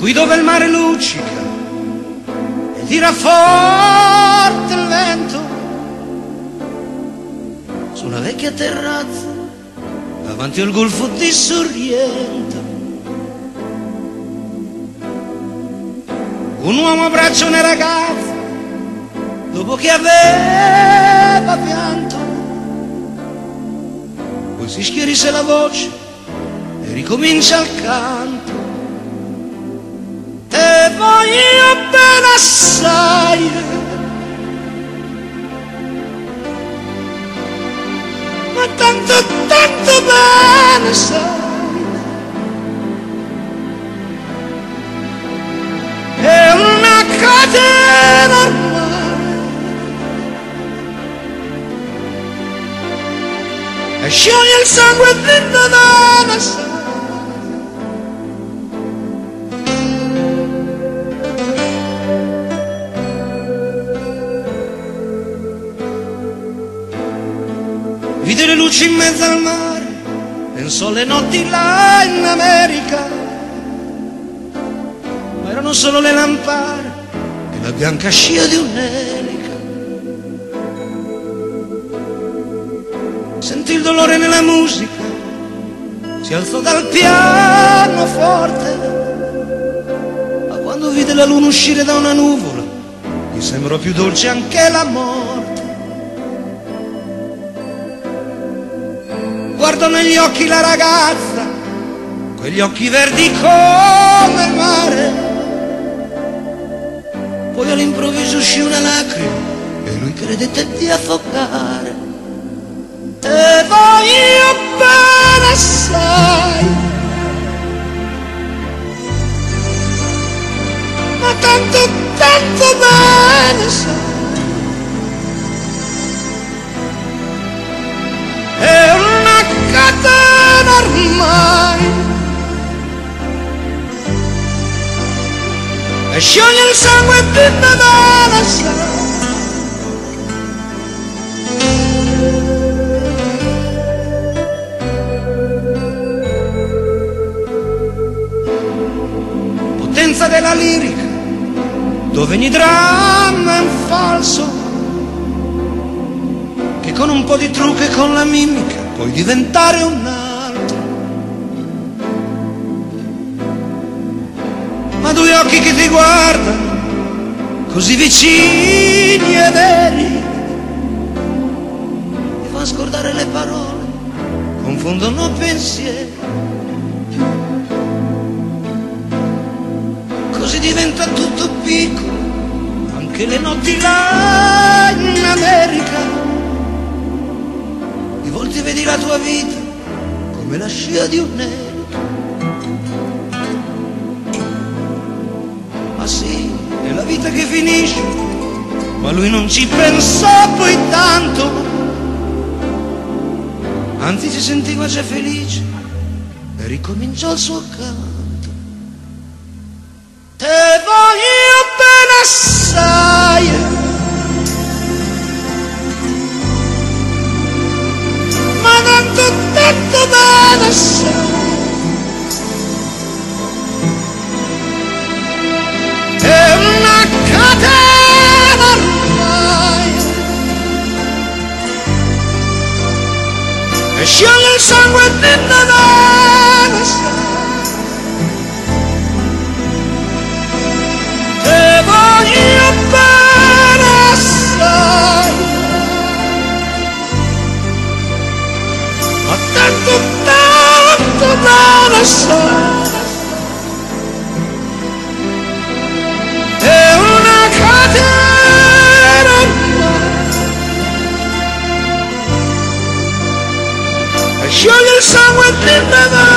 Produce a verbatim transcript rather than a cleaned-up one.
qui dove il mare luccica e tira forte il vento, su una vecchia terrazza davanti al golfo di Sorrento, un uomo abbraccia una ragazza dopo che aveva pianto, poi si schierisse la voce e ricomincia il canto. Te voglio bene assai, ma tanto, tanto bene sai, è una catena ormai, e scioglie il sangue dentro da una sai. Vide le luci in mezzo al mare, pensò alle notti là in America, ma erano solo le lampare e la bianca scia di un'elica. Sentì il dolore nella musica, si alzò dal pianoforte, ma quando vide la luna uscire da una nuvola, gli sembrò più dolce anche la morte. Guardò negli occhi la ragazza, quegli occhi verdi come il mare, poi all'improvviso uscì una lacrima e lui credette di affogare. Te voglio bene assai, ma tanto, tanto bene sai, è una catena ormai, e scioglie il sangue di Nadana sai. Potenza della lirica, dove ogni dramma è un falso, che con un po' di trucco e con la mimica puoi diventare un altro. Ma due occhi che ti guardano, così vicini e veri, ti fanno scordare le parole, confondono pensieri. Così diventa tutto piccolo, anche le notti là in America. Di volte vedi la tua vita come la scia di un'elica. Ma sì, è la vita che finisce, ma lui non ci pensò poi tanto, anzi si sentiva già felice e ricominciò il suo canto. Te voglio bene assai, ma tanto, tanto bene assai, è una catena ormai, e scioglie il sangue dentro da una sai. Te voglio bene assai, ma tanto, tanto bene assai, è una catena ormai, e scioglie il sangue dentro da